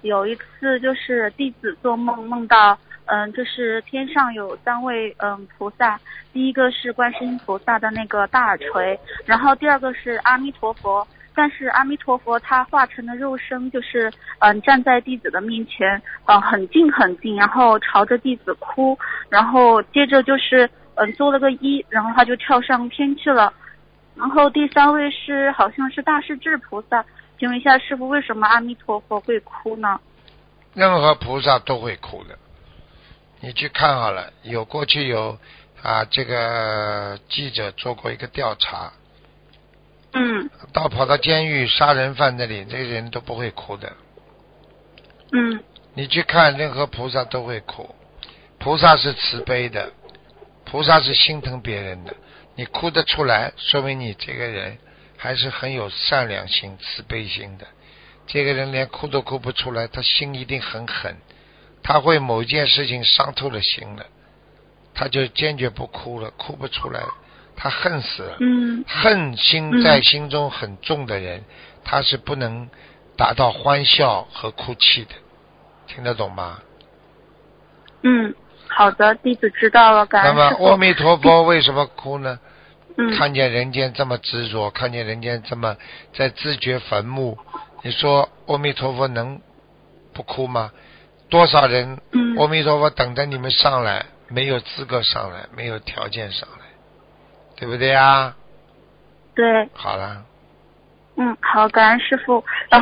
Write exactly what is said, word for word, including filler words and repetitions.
有一次就是弟子做梦梦到，嗯，就是天上有三位嗯菩萨，第一个是观世音菩萨的那个大耳垂，然后第二个是阿弥陀佛，但是阿弥陀佛他化成的肉身就是嗯站在弟子的面前，嗯很近很近，然后朝着弟子哭，然后接着就是嗯做了个揖，然后他就跳上天去了。然后第三位是好像是大势至菩萨，请问一下师父，为什么阿弥陀佛会哭呢？ 任何菩萨都会哭的，你去看好了，有过去有啊这个记者做过一个调查， 嗯到跑到监狱杀人犯那里，这些人都不会哭的。 嗯你去看任何菩萨都会哭，菩萨是慈悲的，菩萨是心疼别人的，你哭得出来，说明你这个人还是很有善良心、慈悲心的。这个人连哭都哭不出来，他心一定很狠，他会某一件事情伤透了心了，他就坚决不哭了，哭不出来，他恨死了。 嗯恨心在心中很重的人，他是不能达到欢笑和哭泣的，听得懂吗？ 嗯，好的，弟子知道了，感那么恩师父。 阿弥陀佛为什么哭呢？ 嗯看见人间这么执着，看见人间这么在自掘坟墓，你说阿弥陀佛能不哭吗？多少人嗯阿弥陀佛等着你们上来，没有资格上来，没有条件上来，对不对啊？ 对， 好了。 嗯好，感恩师父。